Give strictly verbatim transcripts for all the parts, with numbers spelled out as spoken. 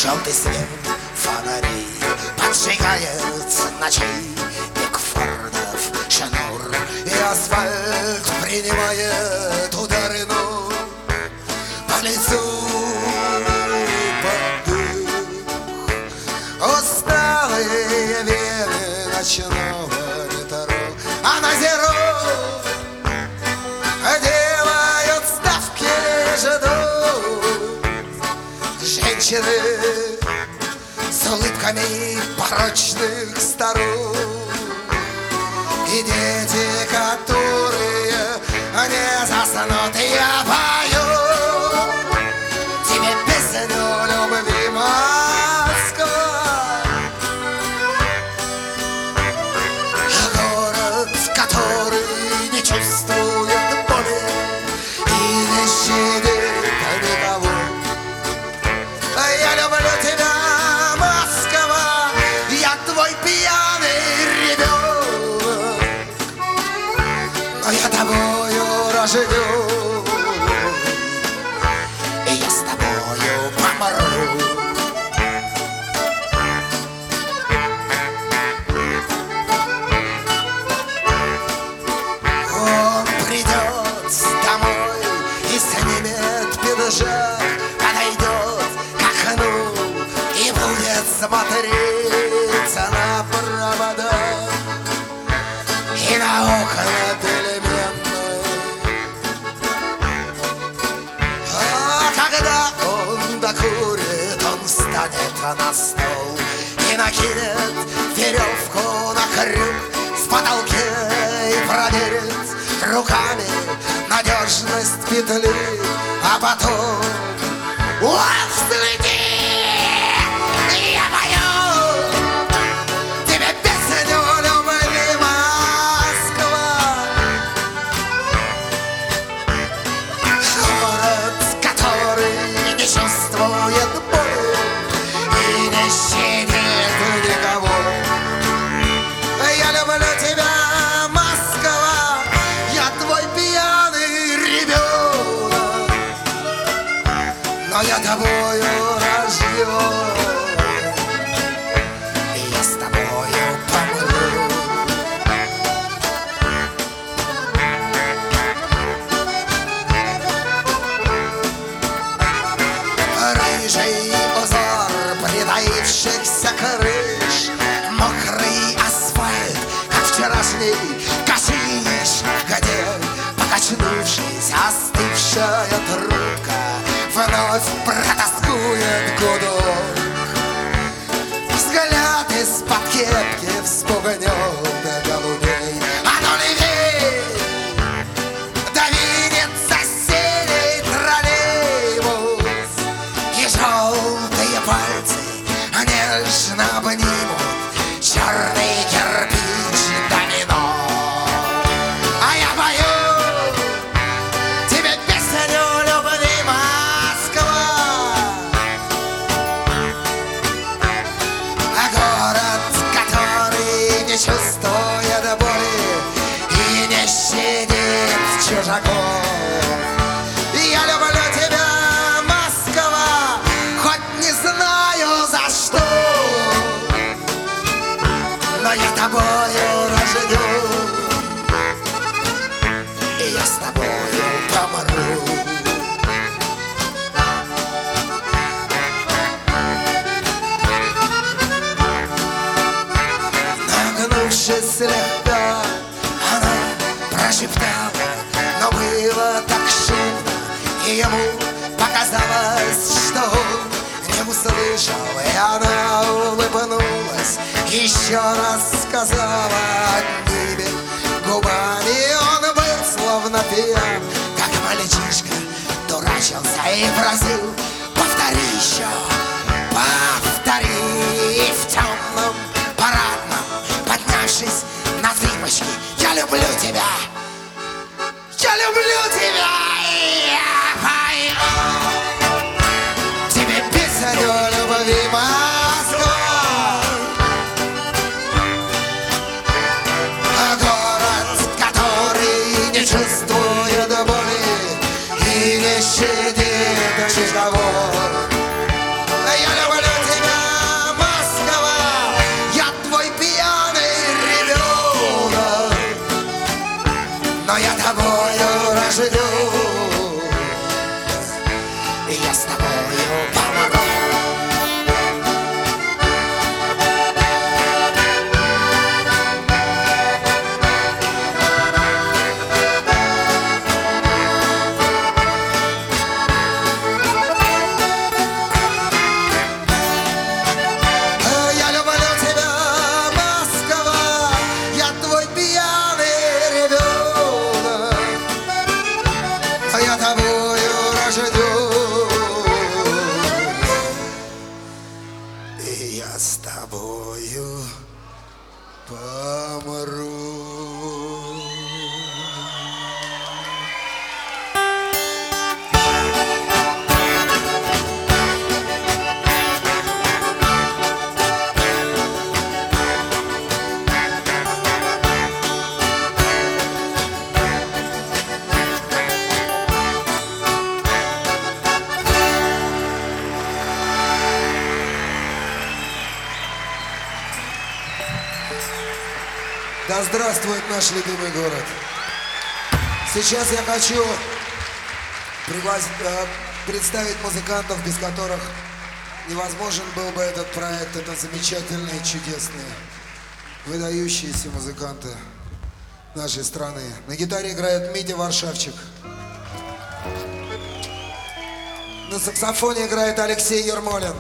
Желтый свет фонарей поджигает ночей Бигфордов шнур, и асфальт принимает удары ног по лицу, под дых. Усталые вены ночного метро, а на зеро делают ставки, ждут женщины с улыбками порочных сторон и дети, которые не заснут. Я пою тебе песню любви, Москва, город, который не чувствует боли и не щадит никого. Я люблю тебя, Москва, я твой пьяный ребенок, но я тобою рожден, и я с тобою помру. Он придет домой и снимет пиджак, подойдет к окну и будет смотреть на провода и на окна элементные. А когда он докурит, он встанет на стол и накинет веревку на крюк в потолке и проверит руками надежность петли, а потом взгляни, я пою тебе песню любви, Москва, город, который не чувствует боли и не щадит никого. Я люблю тебя, Москва, я твой пьяный ребенок, но я тобою рожден, и я с тобою помру. Рыжий узор притаившихся крыш, мокрый асфальт, как вчерашний кашиш, где, покачнувшись, остывшая трубка вновь протаскует гудок. Взгляд из-под кепки вспугнет голубей, а ну левей довинет соседей троллейбус, и желтые пальцы нежно обнимут черный кирпич домино. А я пою тебе песню любви, Москва, а город, который не чувствует боли и не щадит чужаков. Я люблю тебя, Москва, хоть не знаю за что, но я тобою рожден, и я с тобою помру. Нагнувшись слегка, она прошептала, но было так шумно, и ему показалось, что он не услышал, и она улыбнулась, еще раз сказала одними губами. Он был словно пьян, как мальчишка, дурачился и просил: повтори еще, повтори. И в темном парадном, поднявшись на цыпочки: я люблю тебя, я люблю тебя, и я пою тебе песню любви, Москва, город, который не чувствует боли и не щадит никого. Я люблю умру. Да здравствует наш любимый город. Сейчас я хочу пригласить, э, представить музыкантов, без которых невозможен был бы этот проект. Это замечательные, чудесные, выдающиеся музыканты нашей страны. На гитаре играет Митя Варшавчик. На саксофоне играет Алексей Ермолин.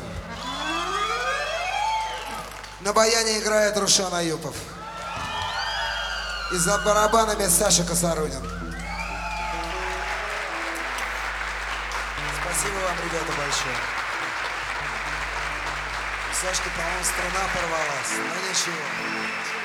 На баяне играет Рушан Аюпов. И за барабанами Саша Косорунин. Спасибо вам, ребята, большое. У Сашки, по-моему, струна порвалась, но ничего.